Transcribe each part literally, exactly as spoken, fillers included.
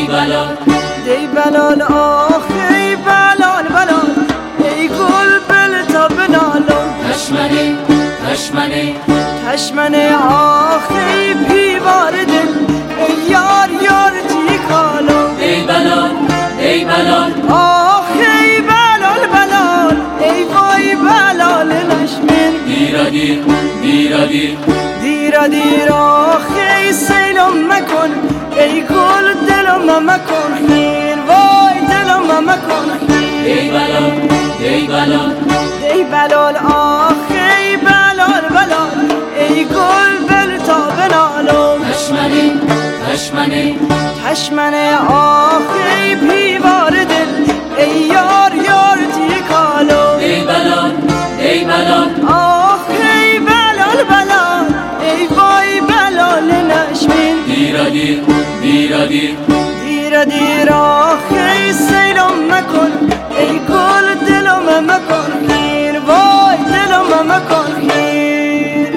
بلال دی بلال آخ ای بلال بلال ای گل بل تا بنالم تشمنه تشمنه تشمنه آخ ای پیوار دل ای یار یار تی کالم ای بلال ای بلال آخ ای بلال بلال ای وای بلال نشمن دیرا دیر دیرا دیر دیرا دیر آخ ای سیلم مکن ای گل دلم مکن خیر وای دلم مکن خیر ای بلال ای بلال ای بلال آخ ای بلال بلال ای گل بل تا بنالم تشمنه تشمنه تشمنه آخ ای پیوار دل ای یار یار تی کالم ای بلال ای بلال آخ ای بلال بلال ای وای بلال نشمین دیرا دیر دیرا دیر دیر دیر آخ ای سیلم مکن ای گل دلم مکن خیر وای دلم مکن خیر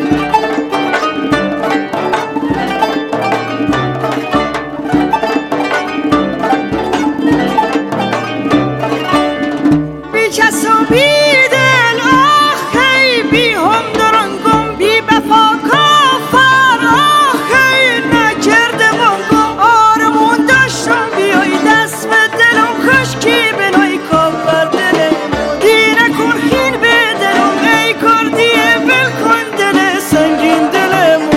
بی کس و بی دل آخ ای بی هم درنگم بی بفا کافر آخ ای نکرده بانگم آرمون داشتم بیای دست به دلم خشکی بنای کافر دلم دیره کن خین به دلم ای کردیه بل کن دل سنگین دلم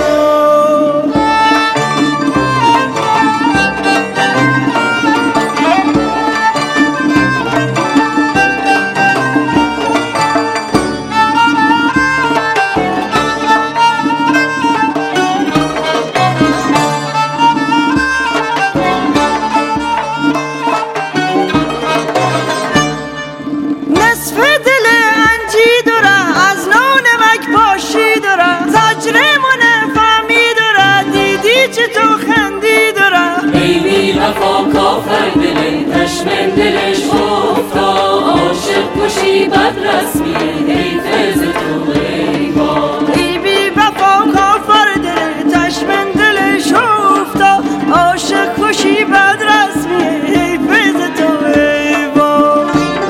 نصف دل انجی داره از نونمک پاشی داره زجرمونه فهمی داره دیدی چه تو خندی داره ای بی وفا کافر دل تشمن دلش افتا عاشق کشی بد رسمی ای فیض تو ای با ای بی وفا کافر دل تشمن دلش افتا عاشق کشی بد رسمی ای فیض تو ای با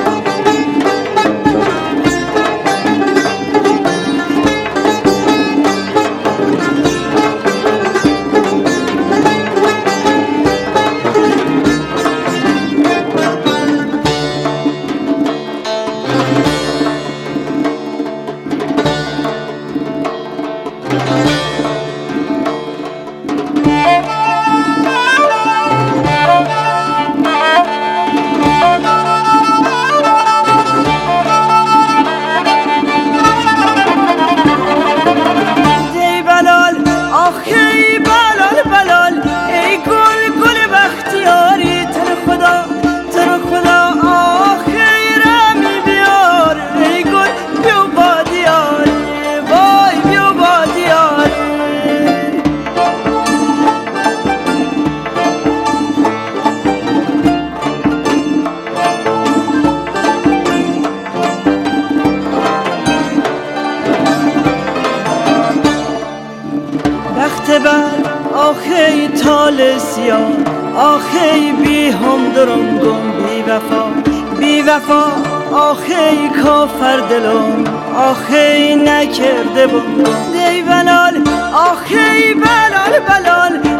دی بلال آخ ای بلال بلال ای گل گل بختیاری تن خدا تن خدا آخ ای رمی بیار ای گل بیو با دیاری وای بیو با دیاری بخت بر آخی تال سیاه آخی بی هم درنگم بی وفا بی وفا آخی کافر دلم آخی نکرده بانگم دی بلال آخی بلال بلال